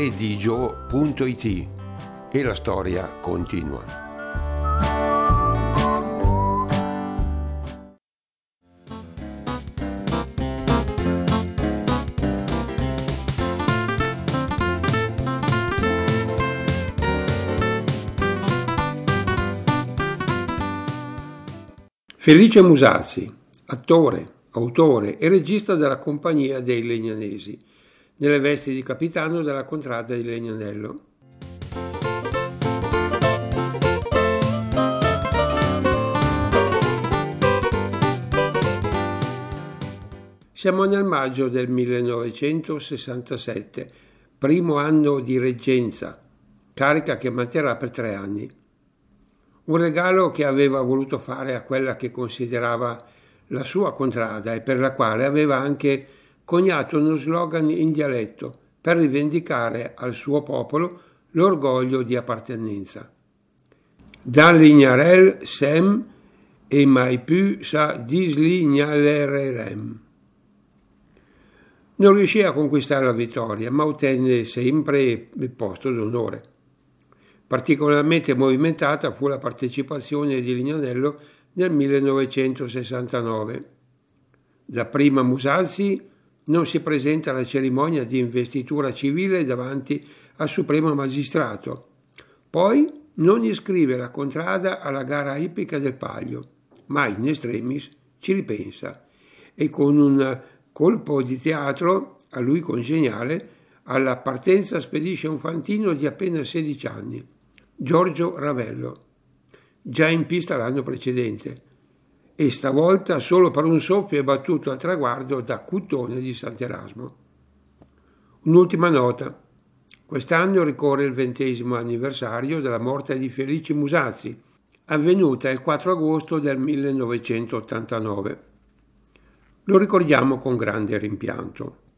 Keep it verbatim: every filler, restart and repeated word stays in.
redigio punto it e la storia continua. Felice Musazzi, attore, autore e regista della Compagnia dei Legnanesi, nelle vesti di capitano della contrada di Legnanello. Siamo nel maggio del millenovecentosessantasette, primo anno di reggenza, carica che manterrà per tre anni. Un regalo che aveva voluto fare a quella che considerava la sua contrada e per la quale aveva anche coniato uno slogan in dialetto per rivendicare al suo popolo l'orgoglio di appartenenza. Dan lignarel sem e mai più sa dislignalerem. Non riuscì a conquistare la vittoria, ma ottenne sempre il posto d'onore. Particolarmente movimentata fu la partecipazione di Lignanello nel millenovecentosessantanove. Dapprima Musazzi non si presenta alla cerimonia di investitura civile davanti al Supremo Magistrato. Poi non iscrive la contrada alla gara ippica del Paglio, ma in extremis ci ripensa e con un colpo di teatro, a lui congeniale, alla partenza spedisce un fantino di appena sedici anni, Giorgio Ravello, già in pista l'anno precedente, e stavolta solo per un soffio è battuto al traguardo da Cuttone di Sant'Erasmo. Un'ultima nota. Quest'anno ricorre il ventesimo anniversario della morte di Felice Musazzi, avvenuta il quattro agosto del millenovecentottantanove. Lo ricordiamo con grande rimpianto.